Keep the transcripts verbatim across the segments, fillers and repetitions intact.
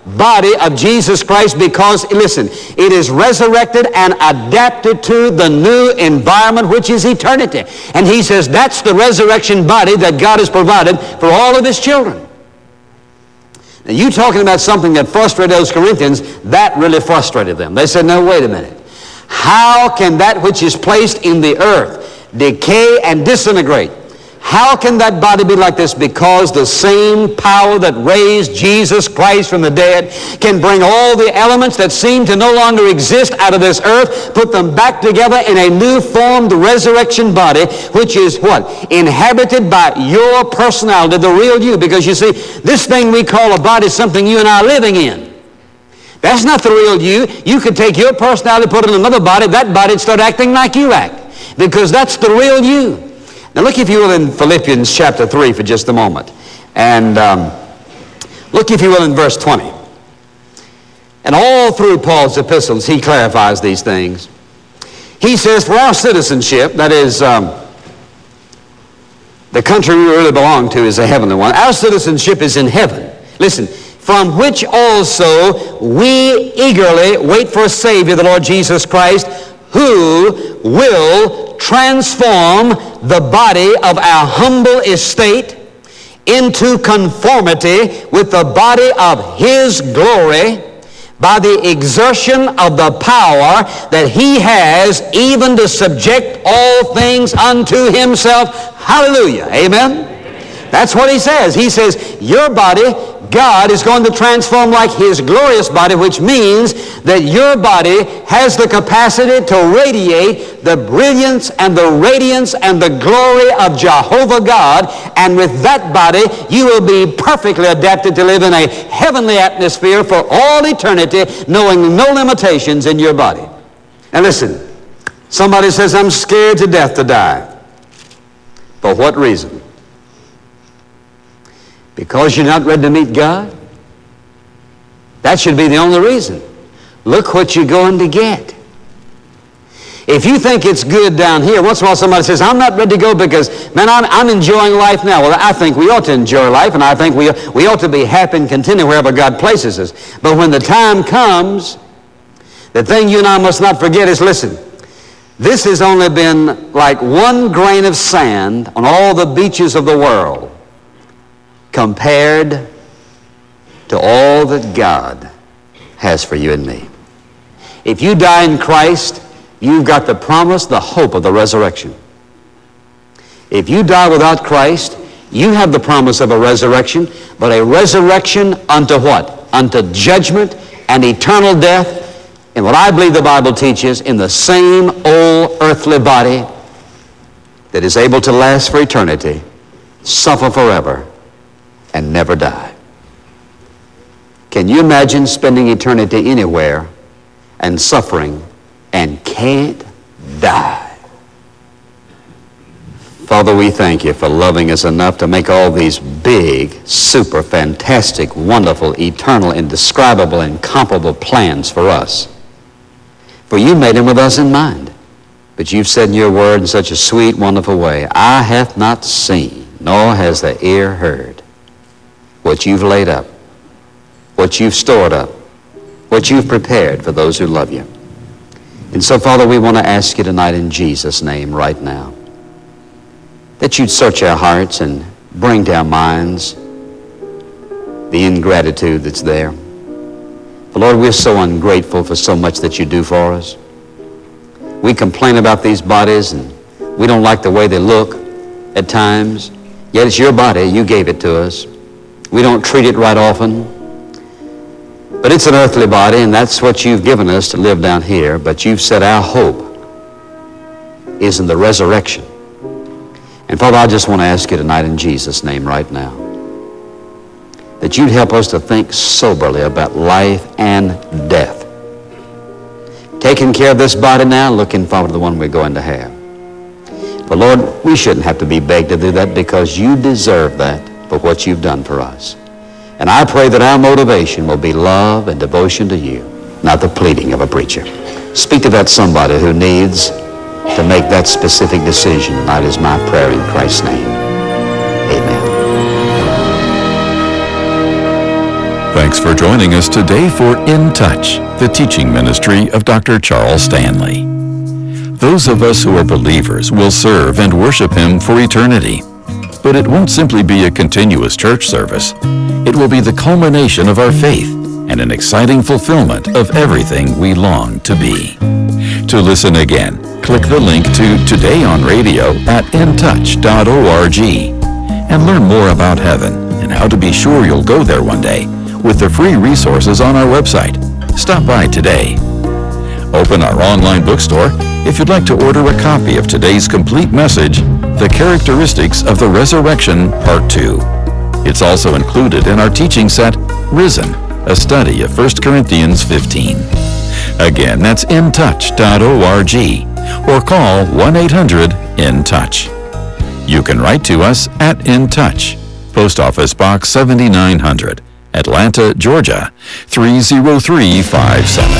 body of Jesus Christ because, listen, it is resurrected and adapted to the new environment, which is eternity. And he says that's the resurrection body that God has provided for all of his children. Now, you talking about something that frustrated those Corinthians, that really frustrated them. They said, no, wait a minute. How can that which is placed in the earth decay and disintegrate? How can that body be like this? Because the same power that raised Jesus Christ from the dead can bring all the elements that seem to no longer exist out of this earth, put them back together in a new formed resurrection body, which is what? Inhabited by your personality, the real you. Because you see, this thing we call a body is something you and I are living in. That's not the real you. You could take your personality, put it in another body, that body would start acting like you act. Because that's the real you. Now look, if you will, in Philippians chapter three for just a moment. And um, look, if you will, in verse twenty. And all through Paul's epistles, he clarifies these things. He says, for our citizenship, that is, um, the country we really belong to is a heavenly one. Our citizenship is in heaven. Listen, from which also we eagerly wait for a Savior, the Lord Jesus Christ, who will transform the body of our humble estate into conformity with the body of his glory by the exertion of the power that he has even to subject all things unto himself. Hallelujah. Amen. That's what he says. He says, your body, God is going to transform like his glorious body, which means that your body has the capacity to radiate the brilliance and the radiance and the glory of Jehovah God. And with that body, you will be perfectly adapted to live in a heavenly atmosphere for all eternity, knowing no limitations in your body. And listen, somebody says, I'm scared to death to die. For what reason? Because you're not ready to meet God? That should be the only reason. Look what you're going to get. If you think it's good down here, once in a while somebody says, I'm not ready to go because, man, I'm, I'm enjoying life now. Well, I think we ought to enjoy life, and I think we, we ought to be happy and contented wherever God places us. But when the time comes, the thing you and I must not forget is, listen, this has only been like one grain of sand on all the beaches of the world compared to all that God has for you and me. If you die in Christ, you've got the promise, the hope of the resurrection. If you die without Christ, you have the promise of a resurrection, but a resurrection unto what? Unto judgment and eternal death. And what I believe the Bible teaches, in the same old earthly body that is able to last for eternity, suffer forever, and never die. Can you imagine spending eternity anywhere and suffering and can't die? Father, we thank you for loving us enough to make all these big, super, fantastic, wonderful, eternal, indescribable, incomparable plans for us. For you made them with us in mind. But you've said in your word in such a sweet, wonderful way, eye hath not seen, nor has the ear heard what you've laid up, what you've stored up, what you've prepared for those who love you. And so, Father, we want to ask you tonight in Jesus' name right now that you'd search our hearts and bring to our minds the ingratitude that's there. But Lord, we're so ungrateful for so much that you do for us. We complain about these bodies and we don't like the way they look at times, yet it's your body, you gave it to us. We don't treat it right often, but it's an earthly body, and that's what you've given us to live down here. But you've said our hope is in the resurrection. And Father, I just want to ask you tonight in Jesus' name right now that you'd help us to think soberly about life and death. Taking care of this body now, looking forward to the one we're going to have. But Lord, we shouldn't have to be begged to do that because you deserve that for what you've done for us. And I pray that our motivation will be love and devotion to you, not the pleading of a preacher. Speak to that somebody who needs to make that specific decision. That is my prayer in Christ's name. Amen. Thanks Thanks for joining us today for In Touch, the teaching ministry of Doctor Charles Stanley. Those of us who are believers will serve and worship Him for eternity. But it won't simply be a continuous church service. It will be the culmination of our faith and an exciting fulfillment of everything we long to be. To listen again, click the link to Today on Radio at in touch dot org and learn more about heaven and how to be sure you'll go there one day with the free resources on our website. Stop by today. Open our online bookstore if you'd like to order a copy of today's complete message, The Characteristics of the Resurrection, Part two. It's also included in our teaching set, Risen, a study of First Corinthians fifteen. Again, that's in touch dot org or call one eight hundred in touch. You can write to us at In Touch, Post Office Box seventy-nine hundred, Atlanta, Georgia, three zero three five seven.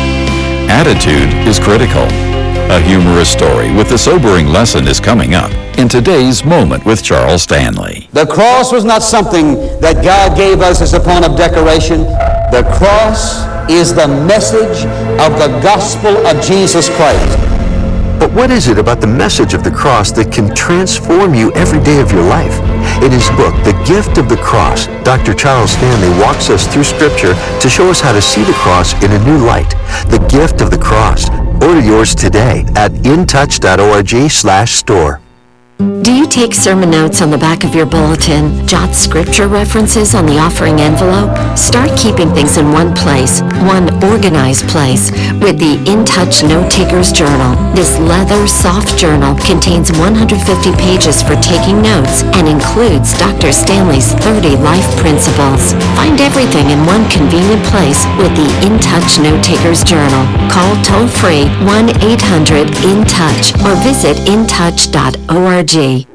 Attitude is critical. A humorous story with a sobering lesson is coming up in today's Moment with Charles Stanley. The cross was not something that God gave us as a point of decoration. The cross is the message of the gospel of Jesus Christ. But what is it about the message of the cross that can transform you every day of your life? In his book, The Gift of the Cross, Doctor Charles Stanley walks us through Scripture to show us how to see the cross in a new light. The Gift of the Cross. Order yours today at in touch dot org slash store. Do you take sermon notes on the back of your bulletin, jot scripture references on the offering envelope? Start keeping things in one place, one organized place, with the In Touch Note Taker's Journal. This leather, soft journal contains one hundred fifty pages for taking notes and includes Doctor Stanley's thirty life principles. Find everything in one convenient place with the In Touch Note Taker's Journal. Call toll-free one eight hundred in touch or visit in touch dot org.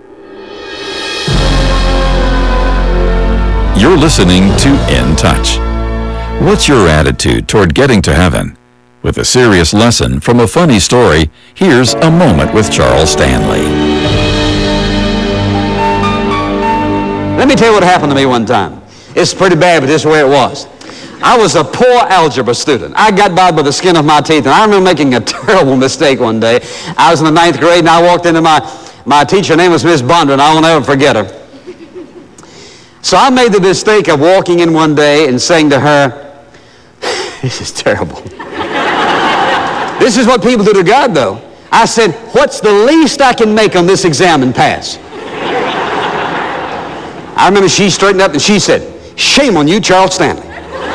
You're listening to In Touch. What's your attitude toward getting to heaven? With a serious lesson from a funny story, here's A Moment with Charles Stanley. Let me tell you what happened to me one time. It's pretty bad, but this is the way it was. I was a poor algebra student. I got by by the skin of my teeth, and I remember making a terrible mistake one day. I was in the ninth grade, and I walked into my My teacher, her name was Miss Bonder, and I will never forget her. So I made the mistake of walking in one day and saying to her, this is terrible. This is what people do to God, though. I said, what's the least I can make on this exam and pass? I remember she straightened up and she said, shame on you, Charles Stanley.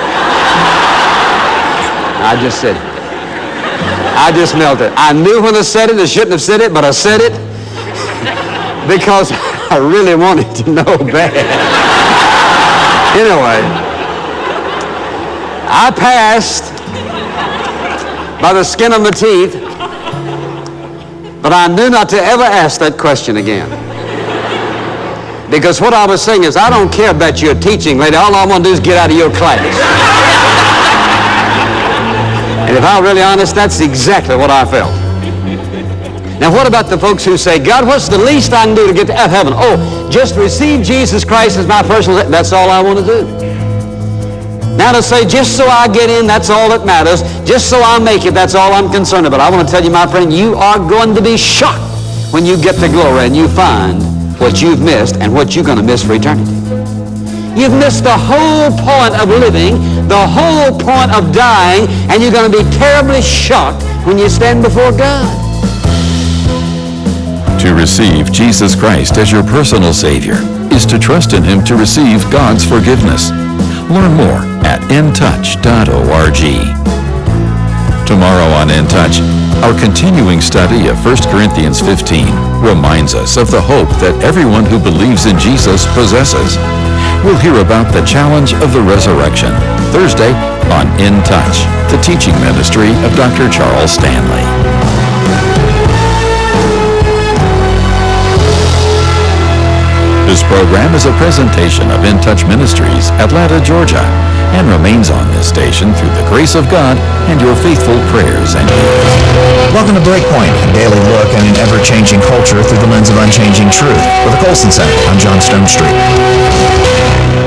I just said, I just melted. I knew when I said it, I shouldn't have said it, but I said it. Because I really wanted to know bad. Anyway, I passed by the skin of my teeth, but I knew not to ever ask that question again. Because what I was saying is, I don't care about your teaching, lady. All I want to do is get out of your class. And if I'm really honest, that's exactly what I felt. Now, what about the folks who say, God, what's the least I can do to get to heaven? Oh, just receive Jesus Christ as my personal... That's all I want to do. Now to say, just so I get in, that's all that matters. Just so I make it, that's all I'm concerned about. I want to tell you, my friend, you are going to be shocked when you get to glory and you find what you've missed and what you're going to miss for eternity. You've missed the whole point of living, the whole point of dying, and you're going to be terribly shocked when you stand before God. To receive Jesus Christ as your personal Savior is to trust in Him to receive God's forgiveness. Learn more at in touch dot org. Tomorrow on In Touch, our continuing study of First Corinthians fifteen reminds us of the hope that everyone who believes in Jesus possesses. We'll hear about the challenge of the resurrection, Thursday on In Touch, the teaching ministry of Doctor Charles Stanley. This program is a presentation of In Touch Ministries, Atlanta, Georgia, and remains on this station through the grace of God and your faithful prayers and gifts. Welcome to Breakpoint, a daily look at an ever-changing culture through the lens of unchanging truth. With the Colson Center, I'm John Stonestreet.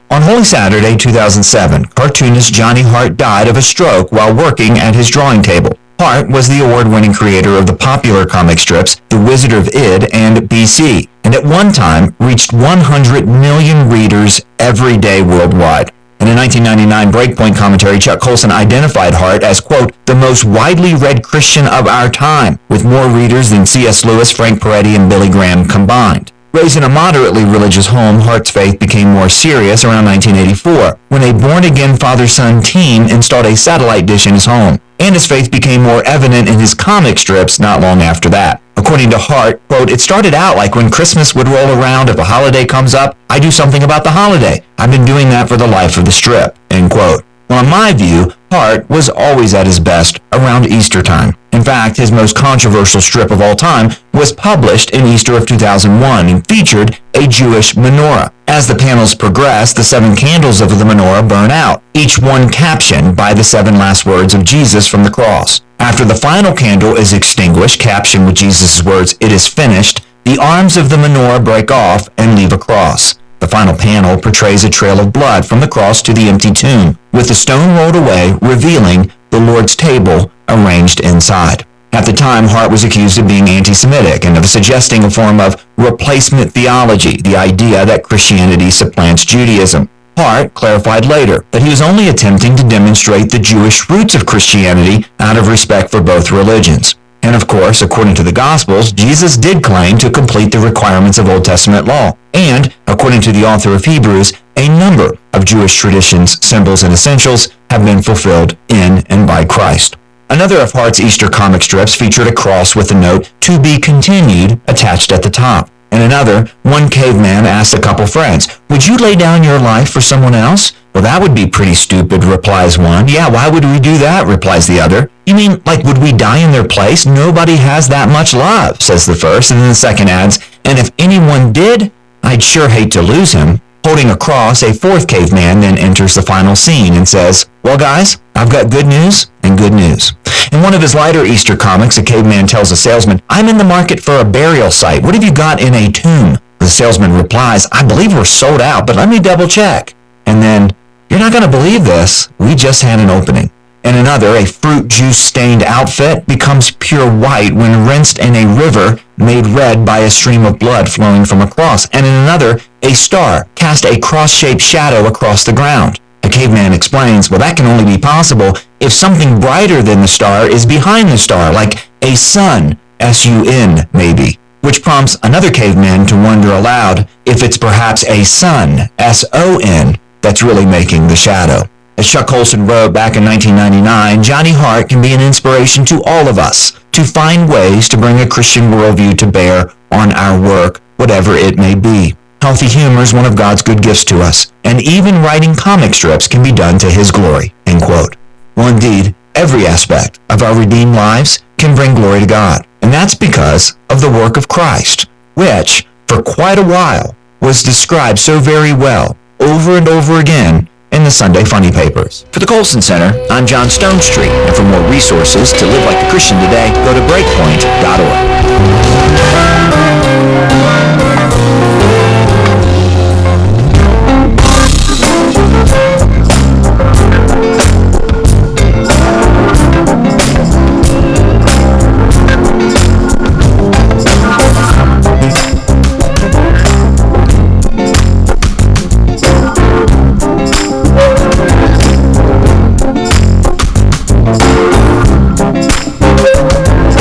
On Holy Saturday, two thousand seven, cartoonist Johnny Hart died of a stroke while working at his drawing table. Hart was the award-winning creator of the popular comic strips The Wizard of Id and B C, and at one time reached one hundred million readers every day worldwide. In a nineteen ninety-nine Breakpoint commentary, Chuck Colson identified Hart as, quote, the most widely read Christian of our time, with more readers than C S Lewis, Frank Peretti, and Billy Graham combined. Raised in a moderately religious home, Hart's faith became more serious around nineteen eighty-four, when a born-again father-son team installed a satellite dish in his home, and his faith became more evident in his comic strips not long after that. According to Hart, quote, it started out like when Christmas would roll around, if a holiday comes up, I do something about the holiday. I've been doing that for the life of the strip, end quote. Well, in my view, Hart was always at his best around Easter time. In fact, his most controversial strip of all time was published in Easter of two thousand one and featured a Jewish menorah. As the panels progress, the seven candles of the menorah burn out, each one captioned by the seven last words of Jesus from the cross. After the final candle is extinguished, captioned with Jesus' words, it is finished, the arms of the menorah break off and leave a cross. The final panel portrays a trail of blood from the cross to the empty tomb, with the stone rolled away, revealing the Lord's table arranged inside. At the time, Hart was accused of being anti-Semitic and of suggesting a form of replacement theology, the idea that Christianity supplants Judaism. Hart clarified later that he was only attempting to demonstrate the Jewish roots of Christianity out of respect for both religions. And of course, according to the Gospels, Jesus did claim to complete the requirements of Old Testament law. And, according to the author of Hebrews, a number of Jewish traditions, symbols, and essentials have been fulfilled in and by Christ. Another of Hart's Easter comic strips featured a cross with the note, to be continued, attached at the top. In another, one caveman asked a couple friends, would you lay down your life for someone else? Well, that would be pretty stupid, replies one. Yeah, why would we do that, replies the other. You mean, like, would we die in their place? Nobody has that much love, says the first, and then the second adds, and if anyone did, I'd sure hate to lose him. Holding a cross, a fourth caveman then enters the final scene and says, well, guys, I've got good news and good news. In one of his lighter Easter comics, a caveman tells a salesman, I'm in the market for a burial site. What have you got in a tomb? The salesman replies, I believe we're sold out, but let me double check. And then, you're not going to believe this. We just had an opening. In another, a fruit juice stained outfit becomes pure white when rinsed in a river made red by a stream of blood flowing from a cross. And in another, a star cast a cross-shaped shadow across the ground. The caveman explains, well, that can only be possible if something brighter than the star is behind the star, like a sun, S U N maybe, which prompts another caveman to wonder aloud if it's perhaps a sun, S O N, that's really making the shadow. As Chuck Colson wrote back in nineteen ninety-nine, Johnny Hart can be an inspiration to all of us to find ways to bring a Christian worldview to bear on our work, whatever it may be. Healthy humor is one of God's good gifts to us, and even writing comic strips can be done to His glory, end quote. Well, indeed, every aspect of our redeemed lives can bring glory to God, and that's because of the work of Christ, which, for quite a while, was described so very well, over and over again, in the Sunday Funny Papers. For the Colson Center, I'm John Stonestreet, and for more resources to live like a Christian today, go to breakpoint dot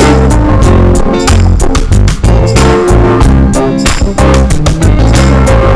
org.